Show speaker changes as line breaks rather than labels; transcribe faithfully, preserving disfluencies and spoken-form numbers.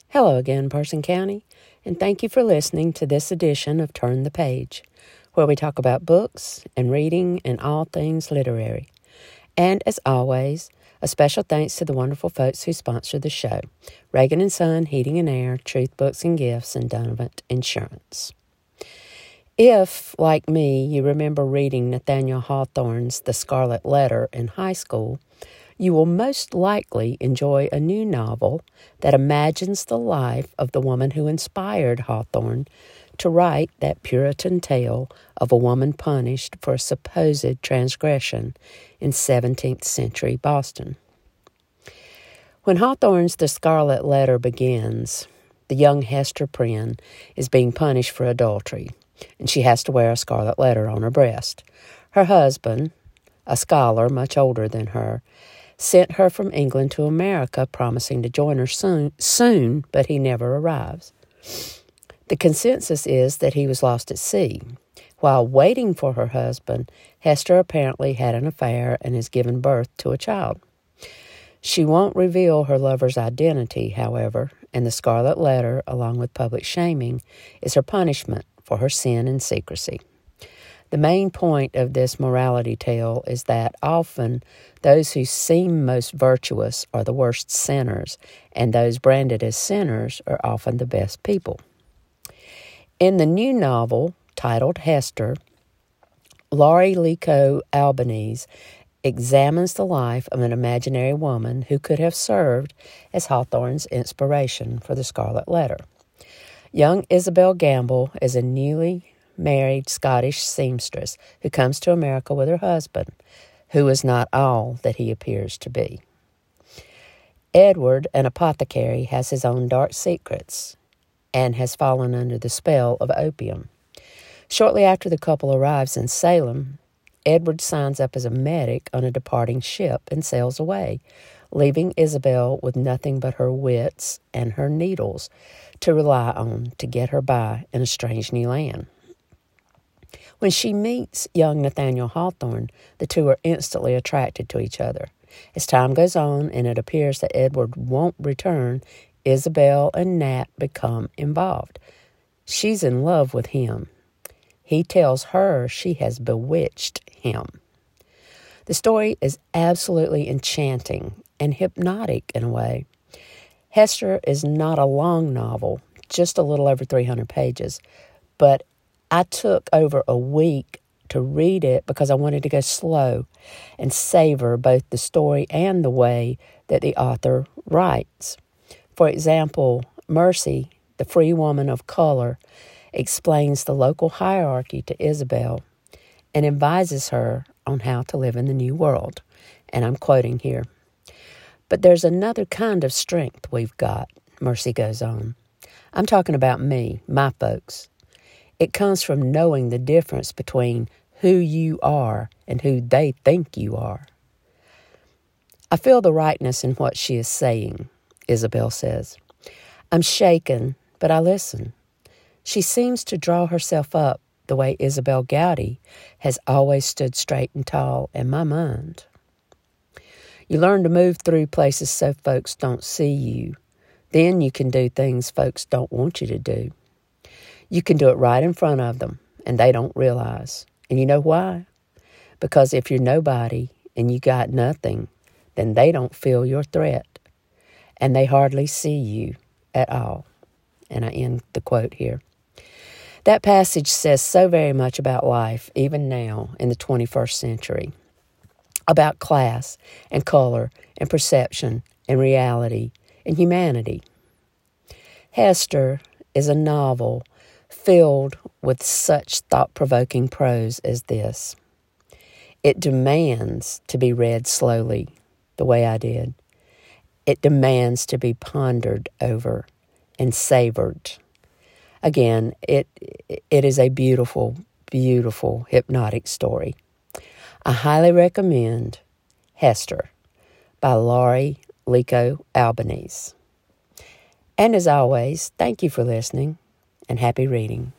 Hello again, Person County, and thank you for listening to this edition of Turn the Page, where we talk about books and reading and all things literary. And as always, a special thanks to the wonderful folks who sponsor the show, Reagan and Son Heating and Air, Truth Books and Gifts, and Donovan Insurance. If, like me, you remember reading Nathaniel Hawthorne's The Scarlet Letter in high school, you will most likely enjoy a new novel that imagines the life of the woman who inspired Hawthorne to write that Puritan tale of a woman punished for a supposed transgression in seventeenth century Boston. When Hawthorne's The Scarlet Letter begins, the young Hester Prynne is being punished for adultery, and she has to wear a scarlet letter on her breast. Her husband, a scholar much older than her, sent her from England to America, promising to join her soon, soon, but he never arrives. The consensus is that he was lost at sea. While waiting for her husband, Hester apparently had an affair and has given birth to a child. She won't reveal her lover's identity, however, and the Scarlet Letter, along with public shaming, is her punishment for her sin and secrecy. The main point of this morality tale is that often those who seem most virtuous are the worst sinners, and those branded as sinners are often the best people. In the new novel, titled Hester, Laurie Lico Albanese examines the life of an imaginary woman who could have served as Hawthorne's inspiration for the Scarlet Letter. Young Isabel Gamble is a newly married Scottish seamstress who comes to America with her husband, who is not all that he appears to be. Edward, an apothecary, has his own dark secrets and has fallen under the spell of opium. Shortly after the couple arrives in Salem, Edward signs up as a medic on a departing ship and sails away, leaving Isabel with nothing but her wits and her needles to rely on to get her by in a strange new land. When she meets young Nathaniel Hawthorne, the two are instantly attracted to each other. As time goes on and it appears that Edward won't return, Isabel and Nat become involved. She's in love with him. He tells her she has bewitched him. The story is absolutely enchanting and hypnotic in a way. Hester is not a long novel, just a little over three hundred pages, but I took over a week to read it because I wanted to go slow and savor both the story and the way that the author writes. For example, Mercy, the free woman of color, explains the local hierarchy to Isabel and advises her on how to live in the new world. And I'm quoting here. But there's another kind of strength we've got, Mercy goes on. I'm talking about me, my folks. It comes from knowing the difference between who you are and who they think you are. I feel the rightness in what she is saying, Isabel says. I'm shaken, but I listen. She seems to draw herself up the way Isabel Gowdy has always stood straight and tall in my mind. You learn to move through places so folks don't see you. Then you can do things folks don't want you to do. You can do it right in front of them, and they don't realize. And you know why? Because if you're nobody and you got nothing, then they don't feel your threat, and they hardly see you at all. And I end the quote here. That passage says so very much about life, even now in the twenty-first century, about class and color and perception and reality and humanity. Hester is a novel filled with such thought-provoking prose as this. It demands to be read slowly, the way I did. It demands to be pondered over and savored. Again, it it is a beautiful, beautiful, hypnotic story. I highly recommend Hester by Laurie Lico Albanese. And as always, thank you for listening and happy reading.